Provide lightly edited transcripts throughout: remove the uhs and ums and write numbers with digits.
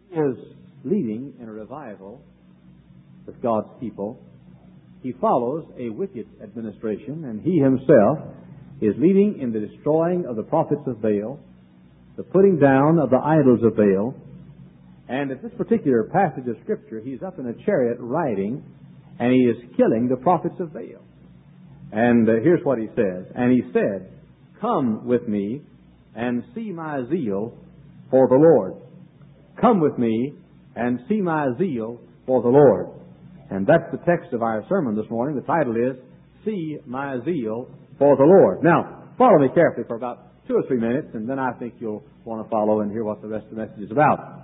He is leading in a revival with God's people. He follows a wicked administration, and he himself is leading in the destroying of the prophets of Baal, the putting down of the idols of Baal. And at this particular passage of Scripture, he's up in a chariot riding, and he is killing the prophets of Baal. And here's what he says. And he said, "Come with me and see my zeal for the Lord." Come with me and see my zeal for the Lord. And that's the text of our sermon this morning. The title is, See My Zeal for the Lord. Now, follow me carefully for about 2 or 3 minutes, and then I think you'll want to follow and hear what the rest of the message is about.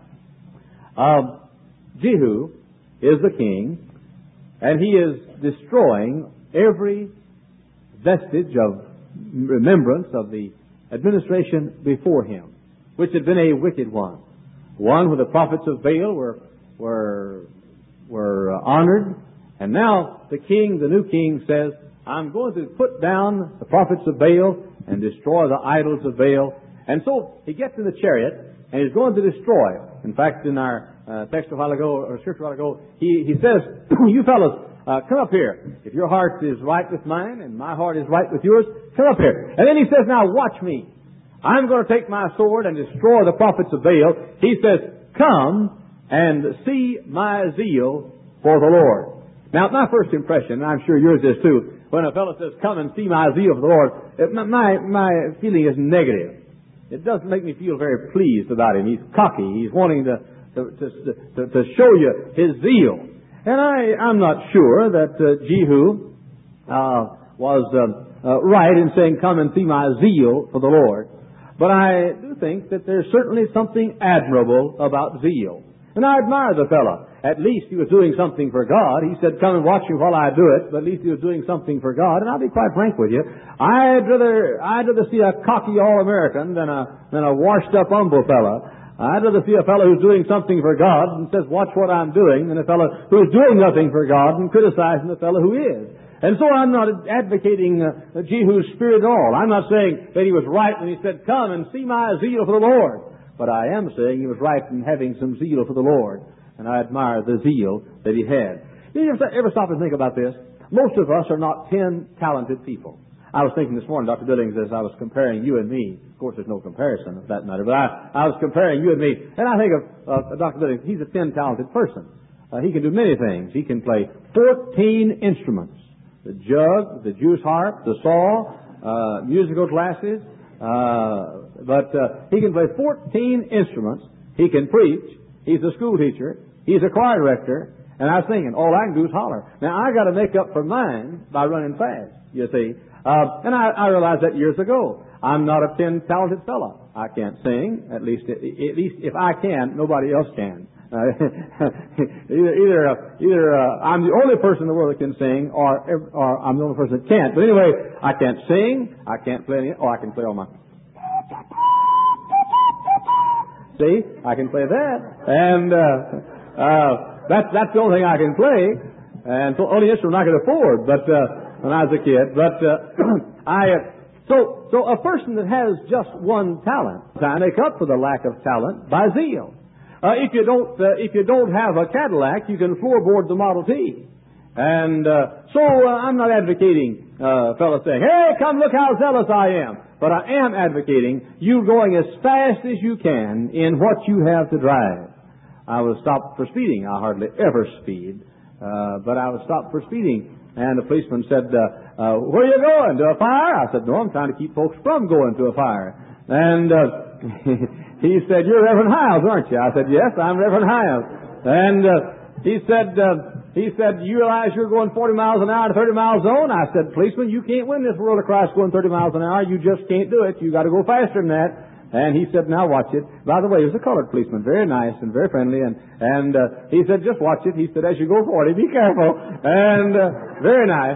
Jehu is the king, and he is destroying every vestige of remembrance of the administration before him, which had been a wicked one. One where the prophets of Baal were honored, and now the king, the new king, says, "I'm going to put down the prophets of Baal and destroy the idols of Baal." And so he gets in the chariot and he's going to destroy. In fact, in our text a while ago, or scripture a while ago, he says, "You fellows, come up here. If your heart is right with mine and my heart is right with yours, come up here." And then he says, "Now watch me. I'm going to take my sword and destroy the prophets of Baal." He says, "Come and see my zeal for the Lord." Now, my first impression, and I'm sure yours is too, when a fellow says, "Come and see my zeal for the Lord," my feeling is negative. It doesn't make me feel very pleased about him. He's cocky. He's wanting to show you his zeal. And I'm not sure that Jehu was right in saying, "Come and see my zeal for the Lord." But I do think that there's certainly something admirable about zeal. And I admire the fellow. At least he was doing something for God. He said, "Come and watch me while I do it." But at least he was doing something for God. And I'll be quite frank with you. I'd rather see a cocky All-American than a washed-up humble fellow. I'd rather see a fellow who's doing something for God and says, "Watch what I'm doing," than a fellow who's doing nothing for God and criticizing the fellow who is. And so I'm not advocating Jehu's spirit at all. I'm not saying that he was right when he said, "Come and see my zeal for the Lord." But I am saying he was right in having some zeal for the Lord. And I admire the zeal that he had. You ever stop and think about this? Most of us are not 10 talented people. I was thinking this morning, Dr. Billings, as I was comparing you and me. Of course, there's no comparison of that matter, but I was comparing you and me. And I think of Dr. Billings. He's a 10 talented person. He can do many things. He can play 14 instruments. The jug, the juice harp, the saw, musical glasses. But he can play 14 instruments. He can preach. He's a school teacher. He's a choir director. And I was thinking, all I can do is holler. Now, I got to make up for mine by running fast, you see. And I realized that years ago. I'm not a 10 talented fellow. I can't sing. At least if I can, nobody else can. Either I'm the only person in the world that can sing, or I'm the only person that can't. But anyway, I can't sing. I can't play any. Oh, I can play all my. See, I can play that, and that's the only thing I can play, and the only instrument I could afford. But when I was a kid, so a person that has just one talent, I make up for the lack of talent by zeal. If you don't have a Cadillac, you can floorboard the Model T. And so I'm not advocating fellows saying, "Hey, come look how zealous I am." But I am advocating you going as fast as you can in what you have to drive. I was stopped for speeding. I hardly ever speed, but I was stopped for speeding. And the policeman said, "Where are you going? To a fire?" I said, "No, I'm trying to keep folks from going to a fire." And he said, "You're Reverend Hiles, aren't you?" I said, "Yes, I'm Reverend Hiles." And he said, "You realize you're going 40 miles an hour in a 30-mile zone?" I said, "Policeman, you can't win this world of Christ going 30 miles an hour. You just can't do it. You got to go faster than that." And he said, "Now watch it." By the way, he was a colored policeman, very nice and very friendly. And he said, "Just watch it." He said, "As you go 40, be careful." And very nice.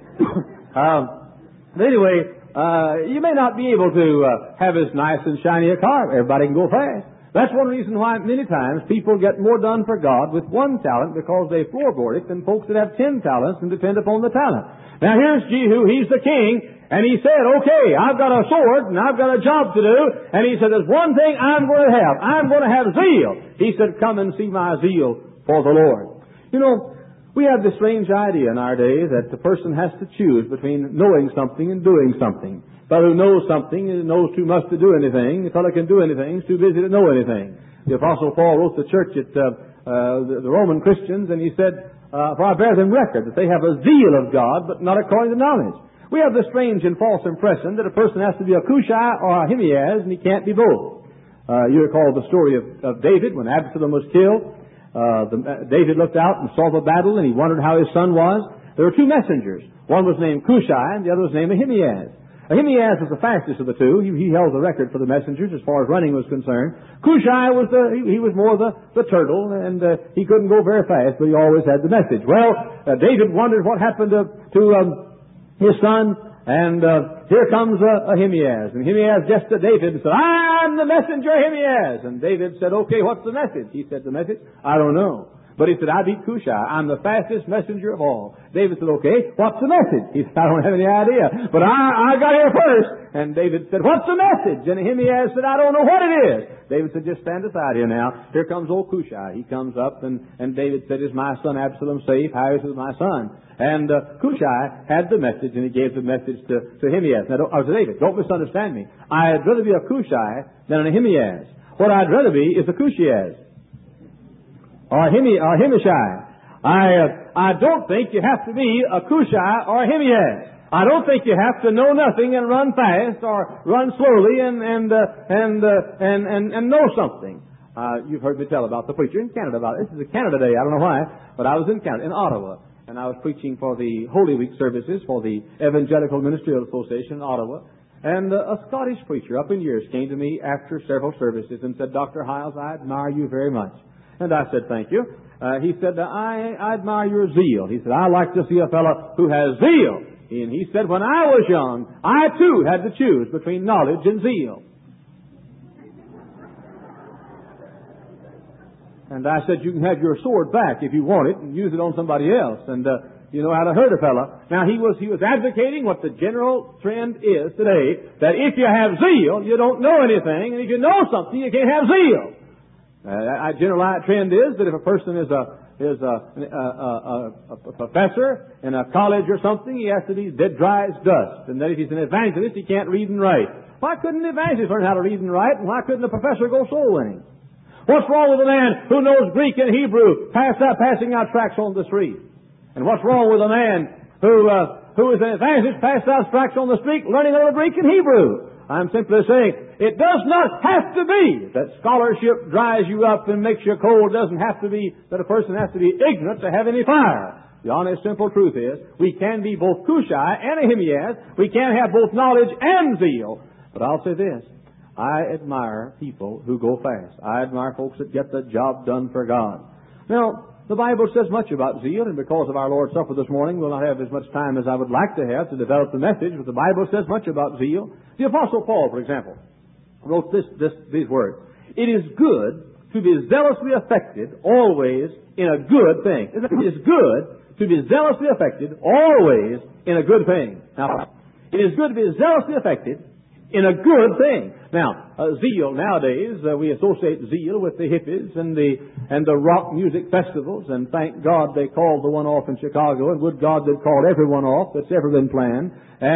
But anyway, you may not be able to have as nice and shiny a car. Everybody can go fast. That's one reason why many times people get more done for God with one talent because they floorboard it than folks that have 10 talents and depend upon the talent. Now here's Jehu, he's the king, and he said, okay, I've got a sword and I've got a job to do, and he said, there's one thing I'm going to have. I'm going to have zeal. He said, come and see my zeal for the Lord. You know, we have this strange idea in our day that the person has to choose between knowing something and doing something. The fellow who knows something and knows too much to do anything. The fellow can do anything, is too busy to know anything. The Apostle Paul wrote to the church at the Roman Christians, and he said, for I bear them record that they have a zeal of God, but not according to knowledge. We have this strange and false impression that a person has to be a Cushai or a Ahimaaz, and he can't be both. You recall the story of David when Absalom was killed. David looked out and saw the battle, and he wondered how his son was. There were two messengers. One was named Cushai, and the other was named Ahimaaz. Ahimaaz was the fastest of the two. He held the record for the messengers as far as running was concerned. Cushai was he was more the turtle, and he couldn't go very fast, but he always had the message. Well, David wondered what happened to his son, and here comes Ahimaaz. And Ahimaaz just to David and said, I'm the messenger Ahimaaz. And David said, okay, what's the message? He said, the message? I don't know. But he said, I beat Cushai. I'm the fastest messenger of all. David said, okay, what's the message? He said, I don't have any idea. But I got here first. And David said, what's the message? And Ahimaaz said, I don't know what it is. David said, just stand aside here now. Here comes old Cushai. He comes up, and David said, is my son Absalom safe? How is my son? And Cushai had the message, and he gave the message to Ahimaaz. Now, to David, don't misunderstand me. I'd rather be a Cushai than an Ahimaaz. What I'd rather be is a Cushiaz. Or Himashai. I don't think you have to be a Cushai or a Ahimaaz. I don't think you have to know nothing and run fast or run slowly and know something. You've heard me tell about the preacher in Canada about it. This is a Canada Day. I don't know why, but I was in Canada, in Ottawa, and I was preaching for the Holy Week services for the Evangelical Ministerial Association in Ottawa. And a Scottish preacher up in years came to me after several services and said, Dr. Hiles, I admire you very much. And I said, thank you. He said, I admire your zeal. He said, I like to see a fellow who has zeal. And he said, when I was young, I too had to choose between knowledge and zeal. And I said, you can have your sword back if you want it and use it on somebody else. And you know how to hurt a fellow. Now he was advocating what the general trend is today, that if you have zeal, you don't know anything, and if you know something, you can't have zeal. A general trend is that if a person is a professor in a college or something, he has to be dead dry as dust. And that if he's an evangelist, he can't read and write. Why couldn't an evangelist learn how to read and write? And why couldn't a professor go soul winning? What's wrong with a man who knows Greek and Hebrew, passing out tracts on the street? And what's wrong with a man who is an evangelist, passing out tracts on the street, learning all the Greek and Hebrew? I'm simply saying, it does not have to be that scholarship dries you up and makes you cold. It doesn't have to be that a person has to be ignorant to have any fire. The honest, simple truth is, we can be both Cushai and Ahimaaz. We can have both knowledge and zeal. But I'll say this, I admire people who go fast. I admire folks that get the job done for God. Now, the Bible says much about zeal, and because of our Lord's Supper this morning, we'll not have as much time as I would like to have to develop the message, but the Bible says much about zeal. The Apostle Paul, for example, wrote these words. It is good to be zealously affected always in a good thing. It is good to be zealously affected always in a good thing. Now, it is good to be zealously affected in a good thing. Now, zeal nowadays, we associate zeal with the hippies and the rock music festivals, and thank God they called the one off in Chicago, and would God they'd called every one off that's ever been planned.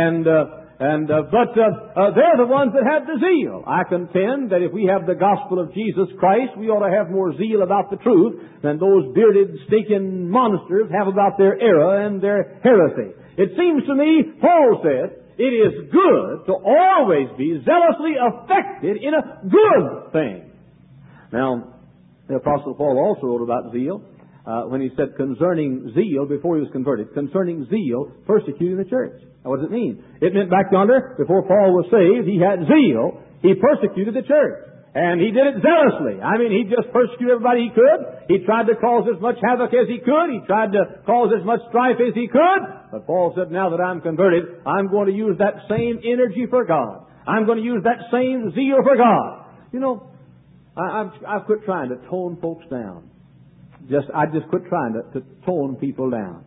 But they're the ones that have the zeal. I contend that if we have the gospel of Jesus Christ, we ought to have more zeal about the truth than those bearded, stinking monsters have about their error and their heresy. It seems to me, Paul said, it is good to always be zealously affected in a good thing. Now, the Apostle Paul also wrote about zeal when he said concerning zeal before he was converted, concerning zeal persecuting the church. Now, what does it mean? It meant back yonder, before Paul was saved, he had zeal. He persecuted the church. And he did it zealously. I mean, he just persecuted everybody he could. He tried to cause as much havoc as he could. He tried to cause as much strife as he could. But Paul said, now that I'm converted, I'm going to use that same energy for God. I'm going to use that same zeal for God. You know, I've quit trying to tone folks down. I just quit trying to tone people down.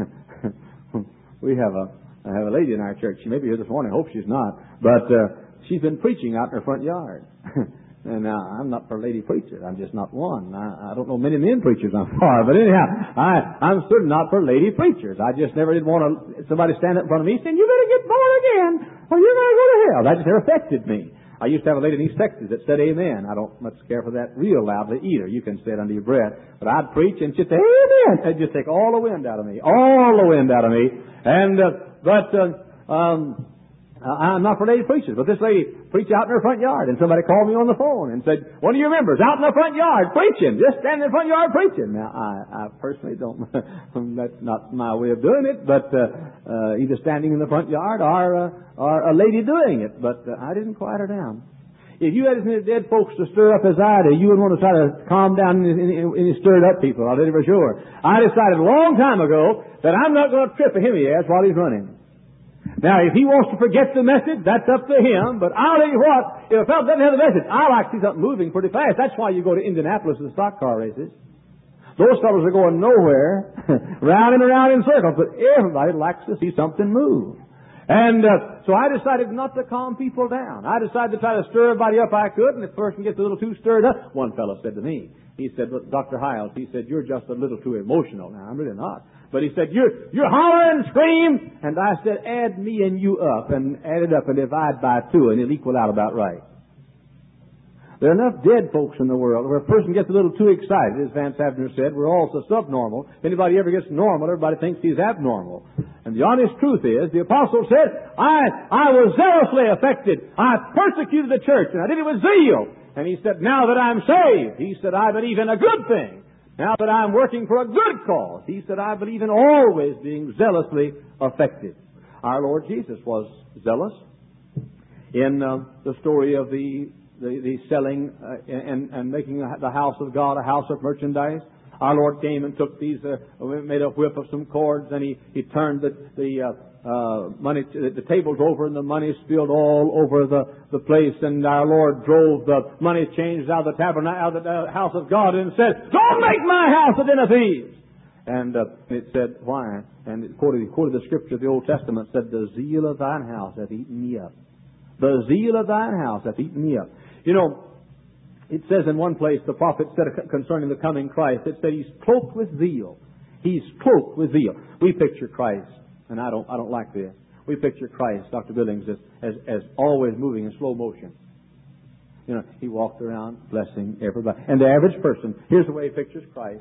I have a lady in our church. She may be here this morning. I hope she's not. But she's been preaching out in her front yard. And I'm not for lady preachers. I'm just not one. I don't know many men preachers I'm for. But anyhow, I'm certainly not for lady preachers. I just never did want somebody stand up in front of me saying, "You better get born again or you're going to go to hell." That just never affected me. I used to have a lady in East Texas that said amen. I don't much care for that real loudly either. You can say it under your breath. But I'd preach and she'd say amen. It'd just take all the wind out of me. All the wind out of me. And, I'm not for lady preachers, but this lady preached out in her front yard, and somebody called me on the phone and said, "One of your members out in the front yard preaching, just standing in the front yard preaching." Now, I personally don't, that's not my way of doing it, but either standing in the front yard or a lady doing it, but I didn't quiet her down. If you had any dead folks to stir up as I do, you would want to try to calm down any stirred up people, I'll tell you for sure. I decided a long time ago that I'm not going to trip a him he has while he's running. Now, if he wants to forget the message, that's up to him. But I'll tell you what, if a fellow doesn't have the message, I like to see something moving pretty fast. That's why you go to Indianapolis to the stock car races. Those fellows are going nowhere, round and around in circles, but everybody likes to see something move. And so I decided not to calm people down. I decided to try to stir everybody up I could, and if the person gets a little too stirred up, one fellow said to me, he said, "Look, Dr. Hiles," he said, "you're just a little too emotional." Now, I'm really not. But he said, you're holler and scream. And I said, add me and you up, and add it up and divide by 2, and it'll equal out about right. There are enough dead folks in the world where a person gets a little too excited. As Vance Havner said, we're all so subnormal. If anybody ever gets normal, everybody thinks he's abnormal. And the honest truth is, the apostle said, I was zealously affected. I persecuted the church, and I did it with zeal. And he said, now that I'm saved, he said, I believe in a good thing. Now that I'm working for a good cause, he said, I believe in always being zealously affected. Our Lord Jesus was zealous. In the story of the selling and making the house of God a house of merchandise, our Lord came and took these, made a whip of some cords, and he turned the money, the tables over, and the money spilled all over the place. And our Lord drove the money changed out of the tabernacle, out of the house of God, and said, "Don't make my house a den of thieves." And it said, why? And it quoted the scripture of the Old Testament, said, "The zeal of thine house hath eaten me up. The zeal of thine house hath eaten me up." You know, it says in one place, the prophet said concerning the coming Christ, it said he's cloaked with zeal. He's cloaked with zeal. We picture Christ, and I don't like this. We picture Christ, Dr. Billings, as always moving in slow motion. You know, he walked around blessing everybody. And the average person, here's the way he pictures Christ.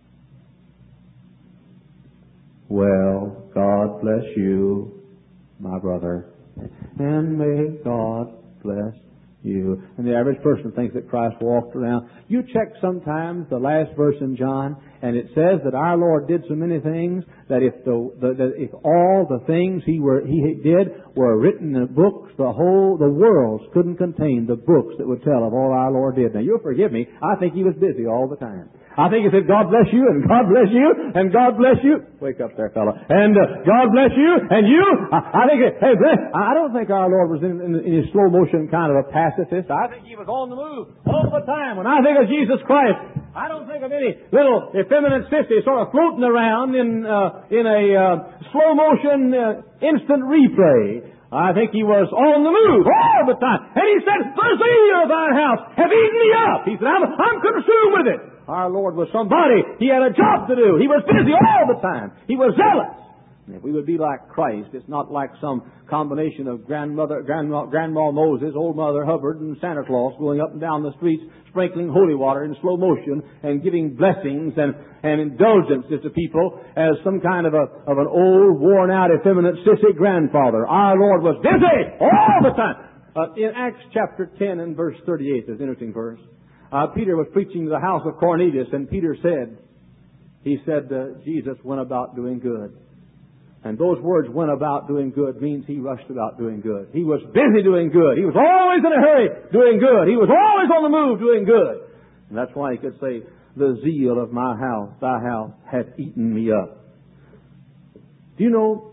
"Well, God bless you, my brother, and may God bless you." And the average person thinks that Christ walked around. You check sometimes the last verse in John, and it says that our Lord did so many things that if all the things he did were written in books, the worlds couldn't contain the books that would tell of all our Lord did. Now, you'll forgive me. I think he was busy all the time. I think he said, "God bless you," and "God bless you," and "God bless you." Wake up there, fella. And "God bless you," and "you." I think, hey, I don't think our Lord was in a slow motion kind of a pacifist. I think he was on the move all the time. When I think of Jesus Christ, I don't think of any little effeminate sissy sort of floating around in a slow motion instant replay. I think he was on the move all the time. And he said, "The zeal of thine house have eaten me up." He said, I'm consumed with it. Our Lord was somebody. He had a job to do. He was busy all the time. He was zealous. And if we would be like Christ, it's not like some combination of Grandma Moses, Old Mother Hubbard, and Santa Claus going up and down the streets, sprinkling holy water in slow motion and giving blessings and indulgences to people as some kind of an old, worn-out, effeminate, sissy grandfather. Our Lord was busy all the time. In Acts chapter 10 and verse 38, there's an interesting verse. Peter was preaching to the house of Cornelius, and Peter said, Jesus went about doing good. And those words, "went about doing good," means he rushed about doing good. He was busy doing good. He was always in a hurry doing good. He was always on the move doing good. And that's why he could say, "The zeal of my house, thy house, hath eaten me up." Do you know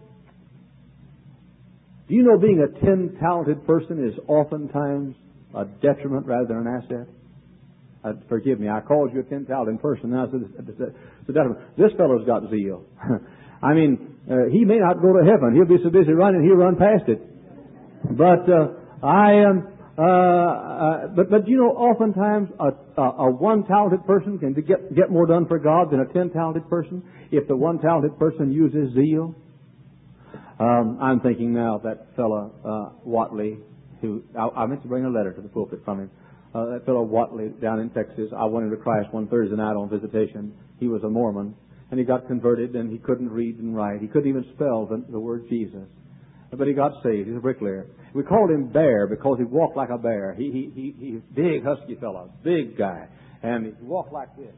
being a 10-talented person is oftentimes a detriment rather than an asset? forgive me, I called you a 10-talented person. Now I said, this fellow's got zeal. I mean, he may not go to heaven. He'll be so busy running, he'll run past it. But but you know, oftentimes a one-talented person can get more done for God than a 10-talented person if the one-talented person uses zeal. I'm thinking now of that fellow Watley, who I meant to bring a letter to the pulpit from him. That fellow Watley down in Texas. I went into Christ one Thursday night on visitation. He was a Mormon, and he got converted, and he couldn't read and write. He couldn't even spell the word Jesus. But he got saved. He's a bricklayer. We called him Bear because he walked like a bear. He's a big, husky fellow, big guy. And he walked like this.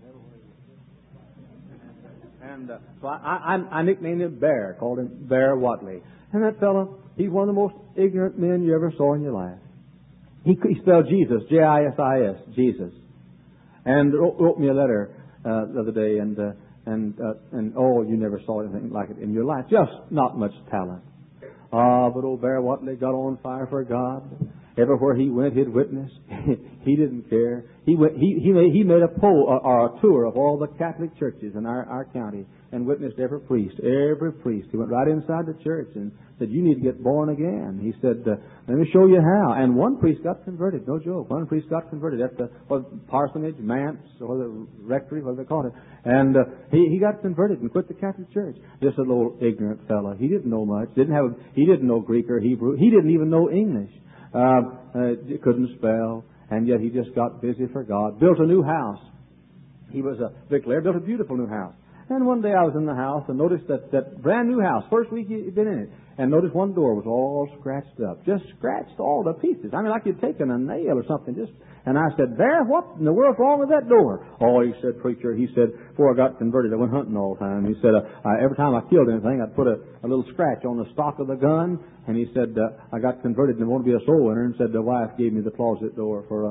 And so I nicknamed him Bear, called him Bear Watley. And that fellow, he's one of the most ignorant men you ever saw in your life. He spelled Jesus, J-I-S-I-S, Jesus. And wrote me a letter the other day, and you never saw anything like it in your life. Just not much talent. But old Bear Watley got on fire for God. Everywhere he went, he'd witness. He didn't care. He made a poll or a tour of all the Catholic churches in our county and witnessed every priest. Every priest. He went right inside the church and said, "You need to get born again." He said, "Let me show you how." And one priest got converted. No joke. One priest got converted at the parsonage, manse, or the rectory, whatever they called it. And he got converted and quit the Catholic Church. Just a little ignorant fellow. He didn't know much. He didn't know Greek or Hebrew. He didn't even know English. Couldn't spell, and yet he just got busy for God. Built a new house. He was a bricklayer, built a beautiful new house. And one day I was in the house and noticed that brand new house, first week he'd been in it, and noticed one door was all scratched up. Just scratched all to pieces. I mean, like you'd taken a nail or something. And I said, "Bear, what in the world's wrong with that door?" "Oh," he said, "Preacher," he said, "before I got converted, I went hunting all the time." He said, every time I killed anything, I'd put a little scratch on the stock of the gun. And he said, I got converted and wanted to be a soul winner, and said the wife gave me the closet door for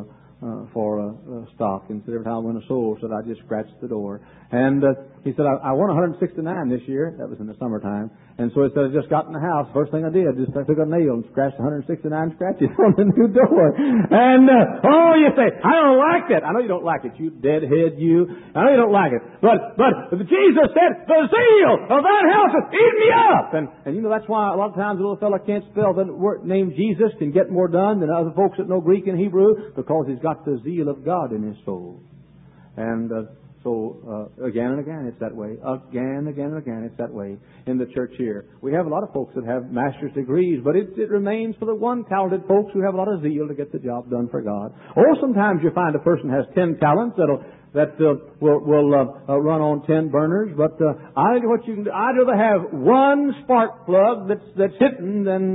a stock. And said every time I win a soul, said I just scratched the door. And he said, I won 169 this year. That was in the summertime. And so he said, I just got in the house. First thing I did, I took a nail and scratched 169 scratches on the new door. And, you say, "I don't like it." I know you don't like it, you deadhead, you. I know you don't like it. But Jesus said, "The zeal of that house has eaten me up." And you know, that's why a lot of times a little fella can't spell the word name Jesus, can get more done than other folks that know Greek and Hebrew, because he's got the zeal of God in his soul. And so again and again it's that way. Again and again it's that way in the church here. We have a lot of folks that have master's degrees, but it remains for the one-talented folks who have a lot of zeal to get the job done for God. Or sometimes you find a person has 10 talents that will run on 10 burners. But I'd rather have one spark plug that's hitting than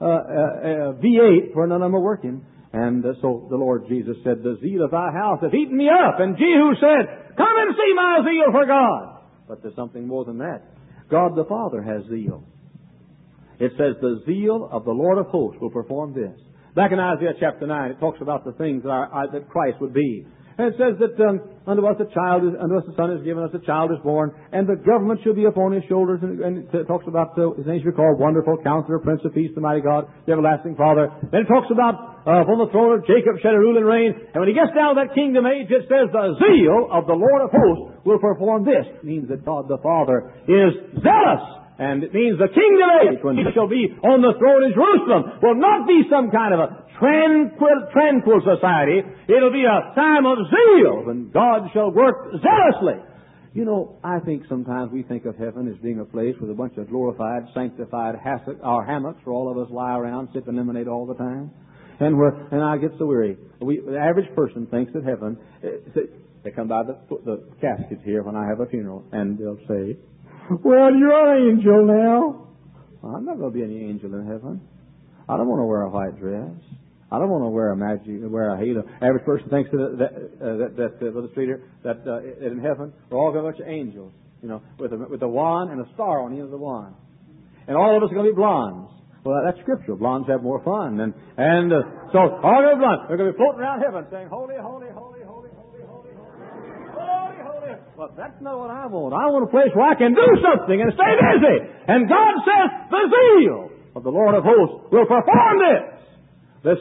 V8 for none of them are working. And so the Lord Jesus said, "The zeal of thy house hath eaten me up." And Jehu said, "Come and see my zeal for God." But there's something more than that. God the Father has zeal. It says, "The zeal of the Lord of hosts will perform this." Back in Isaiah chapter 9, it talks about the things that Christ would be. And it says that unto us a son is given, us a child is born, and the government shall be upon his shoulders. And it talks about his name shall be called Wonderful Counselor, Prince of Peace, the Mighty God, the Everlasting Father. Then it talks about upon the throne of Jacob shall he rule and reign. And when he gets down to that kingdom age, it says the zeal of the Lord of hosts will perform this. It means that God the Father is zealous. And it means the kingdom age, when he shall be on the throne in Jerusalem, will not be some kind of a tranquil society. It'll be a time of zeal, when God shall work zealously. You know, I think sometimes we think of heaven as being a place with a bunch of glorified, sanctified hammocks where all of us lie around sipping lemonade all the time. And I get so weary. The average person thinks that heaven, they come by the caskets here when I have a funeral, and they'll say, "Well, you're an angel now." Well, I'm not going to be any angel in heaven. I don't want to wear a white dress. I don't want to wear a halo. Average person thinks that Brother Streeter, that in heaven we're all going to be a bunch of angels, you know, with a wand and a star on the end of the wand, and all of us are going to be blondes. Well, that's scriptural. Blondes have more fun, and so all going to be blondes. We're going to be floating around heaven saying, "Holy, holy, holy, holy, holy, holy, holy, holy." Well, that's not what I want. I want a place where I can do something and stay busy. And God says, "The zeal of the Lord of hosts will perform this." Listen,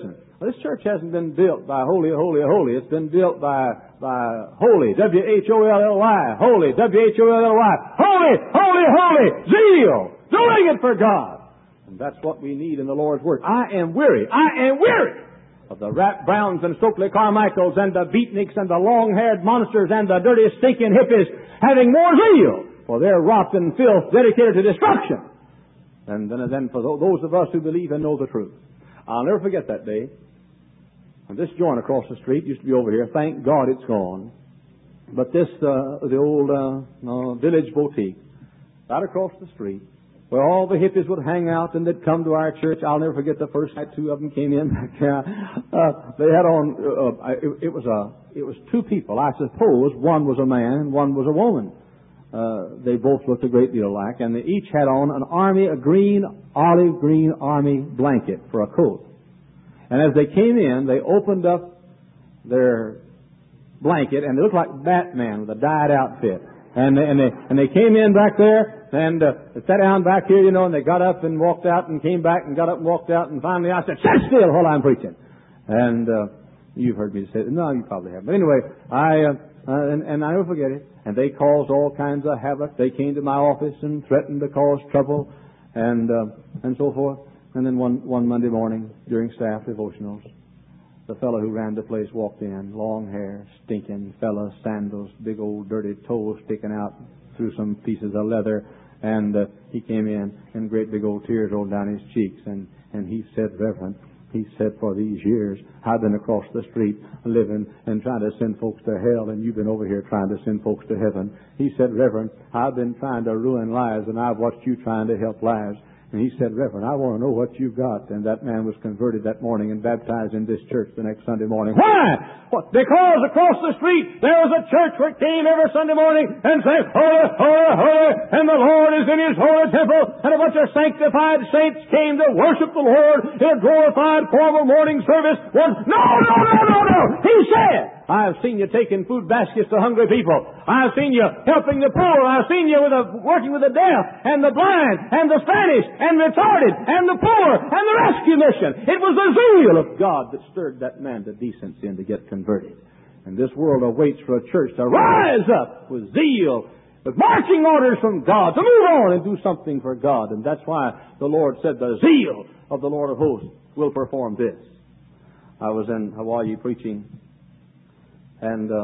Well, this church hasn't been built by holy, holy, holy. It's been built by holy, W-H-O-L-L-Y, holy, W-H-O-L-L-Y, holy, holy, holy, zeal, doing it for God. And that's what we need in the Lord's Word. I am weary of the Rat Browns and Stokely Carmichaels and the Beatniks and the long-haired monsters and the dirty, stinking hippies having more zeal for their rot and filth dedicated to destruction than for those of us who believe and know the truth. I'll never forget that day. And this joint across the street used to be over here. Thank God it's gone. But this, the old village boutique, right across the street, where all the hippies would hang out and they'd come to our church. I'll never forget the first night 2 of them came in. They had on, it was 2 people. I suppose one was a man and one was a woman. They both looked a great deal alike, and they each had on a olive green army blanket for a coat. And as they came in, they opened up their blanket, and they looked like Batman with a dyed outfit. And they came in back there, and they sat down back here, and they got up and walked out and came back and got up and walked out, and finally I said, "Sit still while I'm preaching." And you've heard me say it. No, you probably haven't. But anyway, and I never forget it. And they caused all kinds of havoc. They came to my office and threatened to cause trouble, and so forth. And then one Monday morning during staff devotionals, the fellow who ran the place walked in, long hair, stinking fella, sandals, big old dirty toes sticking out through some pieces of leather, and he came in, and great big old tears rolled down his cheeks, and he said, "Reverend," he said, "for these years I've been across the street living and trying to send folks to hell, and you've been over here trying to send folks to heaven." He said, "Reverend, I've been trying to ruin lives, and I've watched you trying to help lives." And he said, "Reverend, I want to know what you've got." And that man was converted that morning and baptized in this church the next Sunday morning. Why? Because across the street there was a church where it came every Sunday morning and said, "Holy, holy, holy, and the Lord is in His holy temple." And a bunch of sanctified saints came to worship the Lord in a glorified, formal morning service. No. He said, "I have seen you taking food baskets to hungry people. I have seen you helping the poor. I have seen you working with the deaf and the blind and the Spanish and retarded and the poor and the rescue mission." It was the zeal of God that stirred that man to decency and to get converted. And this world awaits for a church to rise up with zeal, with marching orders from God, to move on and do something for God. And that's why the Lord said, "The zeal of the Lord of hosts will perform this." I was in Hawaii preaching, and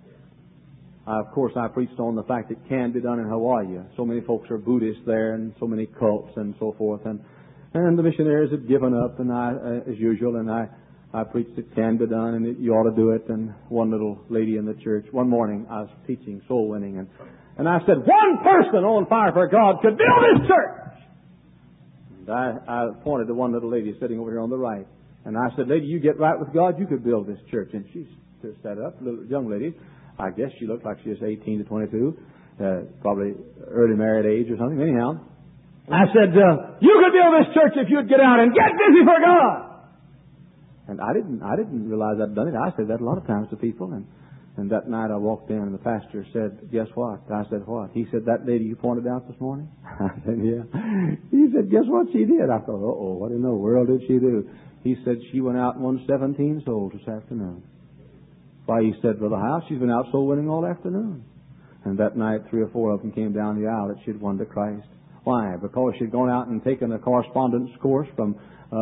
of course I preached on the fact it can be done in Hawaii. So many folks are Buddhists there, and so many cults and so forth, and the missionaries have given up, and I, as usual, and I preached it can be done, and you ought to do it. And one little lady in the church, one morning I was teaching soul winning, and I said, "One person on fire for God could build this church." And I pointed to one little lady sitting over here on the right, and I said, "Lady, you get right with God, you could build this church." And she sat up, little young lady. I guess she looked like she was 18 to 22, probably early married age or something. Anyhow, I said, "You could build this church if you'd get out and get busy for God." And I didn't realize I'd done it. I said that a lot of times to people. And that night I walked in, and the pastor said, "Guess what?" I said, "What?" He said, "That lady you pointed out this morning?" I said, "Yeah." He said, "Guess what she did?" I thought, "Uh-oh, what in the world did she do?" He said, "She went out and won 17 souls this afternoon." Why, he said, "Brother House, she's been out soul winning all afternoon." And that night 3 or 4 of them came down the aisle that she'd won to Christ. Why? Because she'd gone out and taken a correspondence course from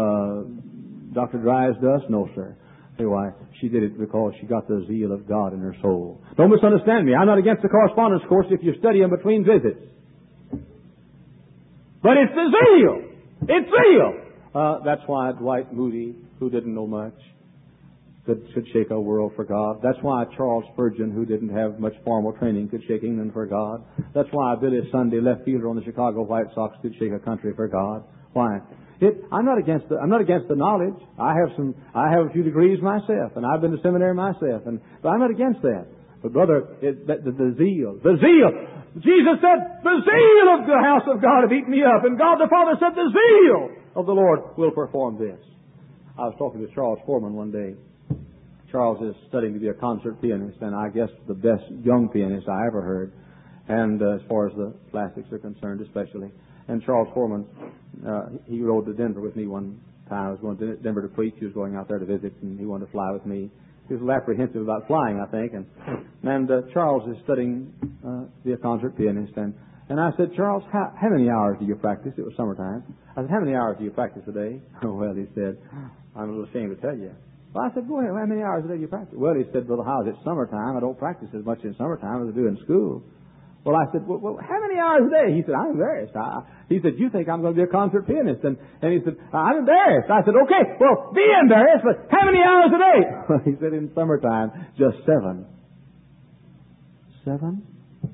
Dr. Drysdale? No, sir. Say why? She did it because she got the zeal of God in her soul. Don't misunderstand me. I'm not against the correspondence course if you study in between visits. But it's the zeal. It's zeal. That's why Dwight Moody, who didn't know much, could shake a world for God. That's why Charles Spurgeon, who didn't have much formal training, could shake England for God. That's why Billy Sunday, left fielder on the Chicago White Sox, could shake a country for God. Why? I'm not against the knowledge. I have a few degrees myself, and I've been to seminary myself, but I'm not against that. But brother, the zeal. Jesus said, "The zeal of the house of God have eaten me up," and God the Father said, "The zeal of the Lord will perform this." I was talking to Charles Foreman one day. Charles is studying to be a concert pianist, and I guess the best young pianist I ever heard, and as far as the classics are concerned especially. And Charles Foreman, he rode to Denver with me one time I was going to Denver to preach. He was going out there to visit, and he wanted to fly with me. He was a little apprehensive about flying, I think. And Charles is studying to be a concert pianist. And I said, Charles, how many hours do you practice? It was summertime. I said, how many hours do you practice a day? Oh, well, he said, I'm a little ashamed to tell you. Well, I said, go ahead, how many hours a day do you practice? Well, he said, Brother Howes, it's summertime. I don't practice as much in summertime as I do in school. Well, I said, well, how many hours a day? He said, I'm embarrassed. He said, you think I'm going to be a concert pianist? And he said, I'm embarrassed. I said, okay, well, be embarrassed, but how many hours a day? He said, in summertime, just 7. 7?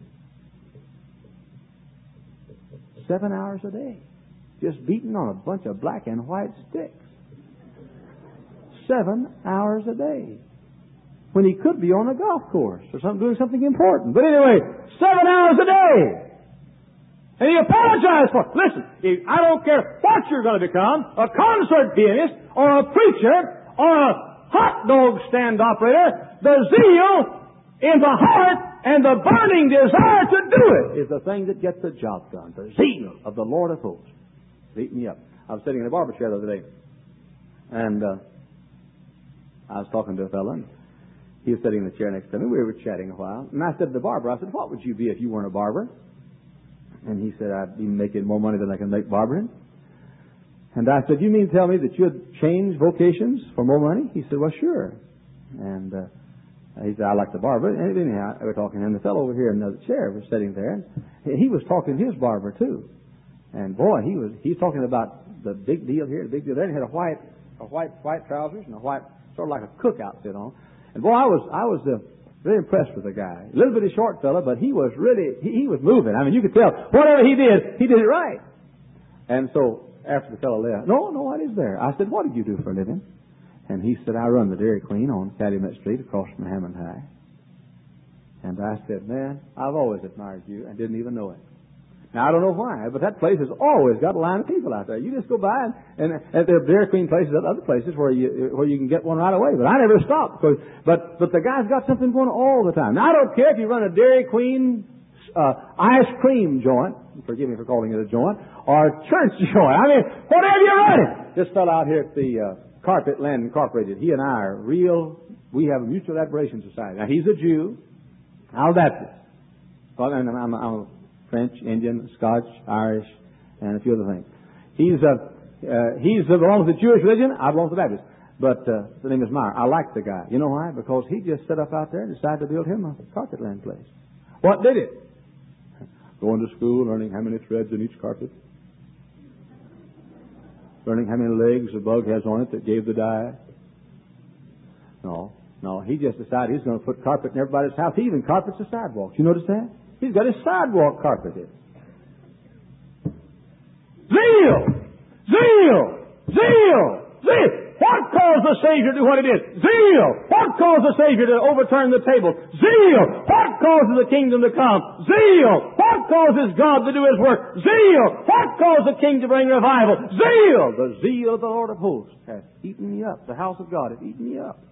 7 hours a day. Just beating on a bunch of black and white sticks. 7 hours a day. When he could be on a golf course or doing something important. But anyway, 7 hours a day. And he apologized for it. Listen, I don't care what you're going to become, a concert pianist or a preacher or a hot dog stand operator, the zeal in the heart and the burning desire to do it is the thing that gets the job done. The zeal of the Lord of hosts. Beat me up. I was sitting in a barber chair the other day, and I was talking to a fellow, and he was sitting in the chair next to me. We were chatting a while. And I said to the barber, I said, what would you be if you weren't a barber? And he said, I'd be making more money than I can make barbering. And I said, you mean to tell me that you'd change vocations for more money? He said, well, sure. And he said, I like the barber. And anyhow, we were talking, and the fellow over here in the chair was sitting there. And he was talking to his barber, too. And boy, he's talking about the big deal here, the big deal there. And he had a white trousers and a white, sort of like a cook outfit on. And boy, I was very impressed with the guy. A little bitty short fella, but he was really, he was moving. I mean, you could tell whatever he did it right. And so after the fellow left, no, what is there? I said, what did you do for a living? And he said, I run the Dairy Queen on Calumet Street across from Hammond High. And I said, man, I've always admired you and didn't even know it. Now, I don't know why, but that place has always got a line of people out there. You just go by and there are Dairy Queen places, other places where you can get one right away. But I never stopped but the guy's got something going all the time. Now, I don't care if you run a Dairy Queen ice cream joint, forgive me for calling it a joint, or church joint. I mean, whatever you're running. This fellow out here at the Carpet Land Incorporated, he and I are we have a mutual admiration society. Now, he's a Jew, I'm a Baptist. Well, and I'm a French, Indian, Scotch, Irish, and a few other things. He belongs to the Jewish religion. I belong to the Baptist. But the name is Meyer. I like the guy. You know why? Because he just set up out there and decided to build him a carpet land place. What did it? Going to school, learning how many threads in each carpet, learning how many legs a bug has on it that gave the dye. No. He just decided he's going to put carpet in everybody's house. He even carpets the sidewalks. You notice that? He's got his sidewalk carpeted. Zeal! What caused the Savior to do what he did? Zeal! What caused the Savior to overturn the table? Zeal! What causes the kingdom to come? Zeal! What causes God to do His work? Zeal! What caused the King to bring revival? Zeal! The zeal of the Lord of hosts has eaten me up. The house of God has eaten me up.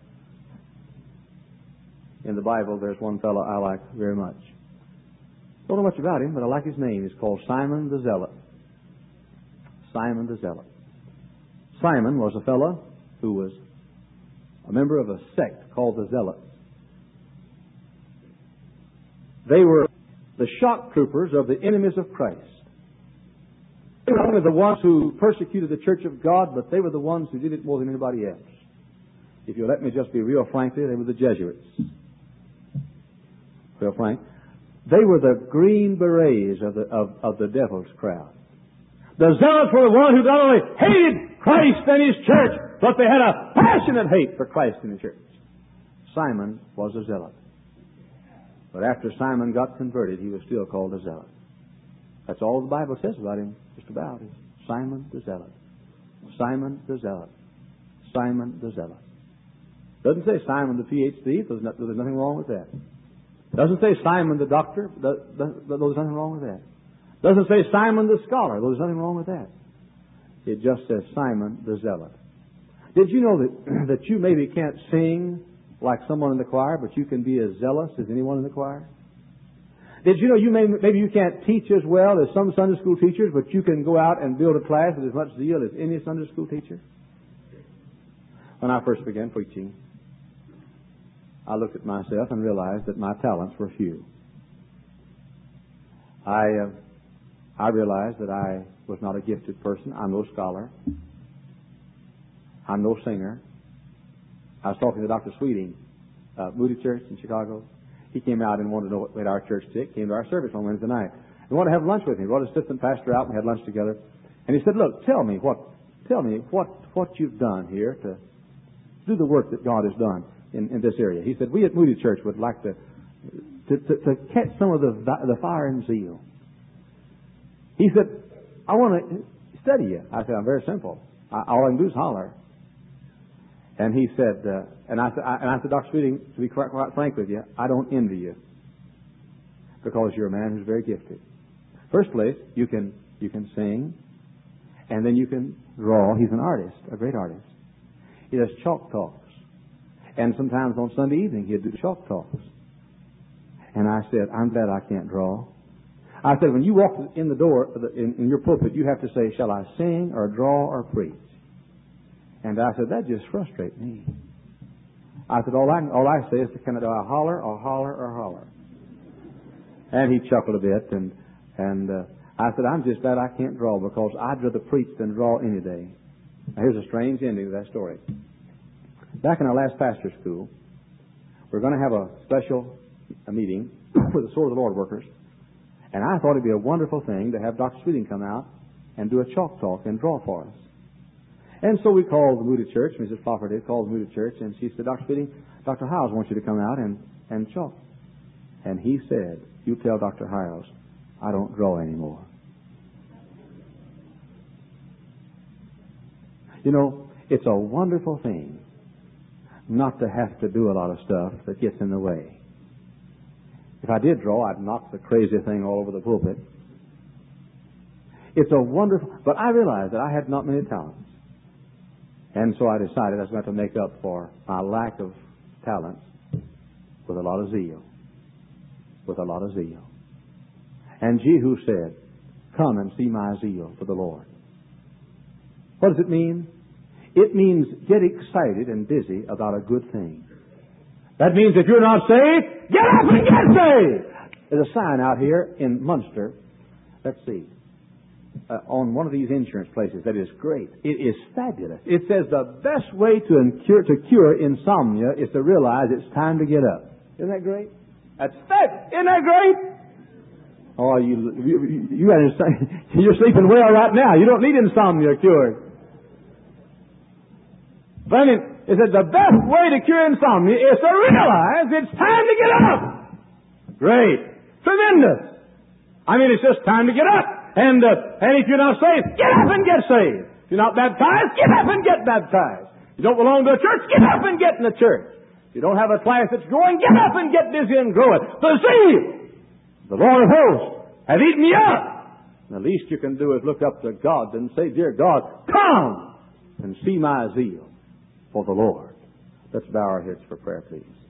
In the Bible, there's one fellow I like very much. Don't know much about him, but I like his name. He's called Simon the Zealot. Simon the Zealot. Simon was a fellow who was a member of a sect called the Zealots. They were the shock troopers of the enemies of Christ. They were only the ones who persecuted the Church of God, but they were the ones who did it more than anybody else. If you'll let me just be real frankly, they were the Jesuits. Real frank. They were the green berets of the devil's crowd. The Zealots were the ones who not only hated Christ and His church, but they had a passionate hate for Christ and His church. Simon was a zealot. But after Simon got converted, he was still called a zealot. That's all the Bible says about him, just about, is Simon the Zealot. Simon the Zealot. Simon the Zealot. Doesn't say Simon the PhD, there's nothing wrong with that. Doesn't say Simon the doctor, there's nothing wrong with that. Doesn't say Simon the scholar, there's nothing wrong with that. It just says Simon the Zealot. Did you know that you maybe can't sing like someone in the choir, but you can be as zealous as anyone in the choir? Did you know maybe you can't teach as well as some Sunday school teachers, but you can go out and build a class with as much zeal as any Sunday school teacher? When I first began preaching, I looked at myself and realized that my talents were few. I realized that I was not a gifted person. I'm no scholar. I'm no singer. I was talking to Dr. Sweeting, Moody Church in Chicago. He came out and wanted to know what made our church tick. Came to our service on Wednesday night. He wanted to have lunch with me. He brought his assistant pastor out and we had lunch together. And he said, "Look, tell me what you've done here to do the work that God has done in this area." He said, "We at Moody Church would like to catch some of the fire and zeal." He said, "I want to study you." I said, "I'm very simple. All I can do is holler." And he said, and I said, "Dr. Sweeting, to be quite frank with you, I don't envy you because you're a man who's very gifted. First place, you can sing, and then you can draw." He's an artist, a great artist. He does chalk talks, and sometimes on Sunday evening he'd do chalk talks. And I said, "I'm glad I can't draw." I said, "When you walk in the door in your pulpit, you have to say, 'Shall I sing or draw or preach?'" And I said, "That just frustrates me." I said, all I say is, "Can I do a holler or holler or holler?" And he chuckled a bit, and I said, "I'm just glad I can't draw because I'd rather preach than draw any day." Now, here's a strange ending to that story. Back in our last pastor school, we're going to have a special meeting with the Sword of the Lord workers, and I thought it'd be a wonderful thing to have Dr. Sweeting come out and do a chalk talk and draw for us. And so we called the Moody Church. Mrs. Flopper did call the Moody Church, and she said, "Dr. Sweeting, Dr. Hiles wants you to come out and chalk." And he said, "You tell Dr. Hiles I don't draw anymore." You know, it's a wonderful thing not to have to do a lot of stuff that gets in the way. If I did draw, I'd knock the crazy thing all over the pulpit. It's a wonderful... But I realized that I had not many talents. And so I decided I was going to make up for my lack of talents with a lot of zeal. With a lot of zeal. And Jehu said, "Come and see my zeal for the Lord." What does it mean? It means get excited and busy about a good thing. That means if you're not saved, get up and get saved. There's a sign out here in Munster. Let's see. On one of these insurance places that is great. It is fabulous. It says the best way to cure insomnia is to realize it's time to get up. Isn't that great? That's fabulous. Isn't that great? Oh, you're sleeping well right now. You don't need insomnia cured. But I mean, it said the best way to cure insomnia is to realize it's time to get up. Great. Tremendous. I mean, it's just time to get up. And if you're not saved, get up and get saved. If you're not baptized, get up and get baptized. If you don't belong to a church, get up and get in the church. If you don't have a class that's growing, get up and get busy and grow it. The zeal, the Lord of hosts, have eaten me up. And the least you can do is look up to God and say, "Dear God, come and see my zeal for the Lord." Let's bow our heads for prayer, please.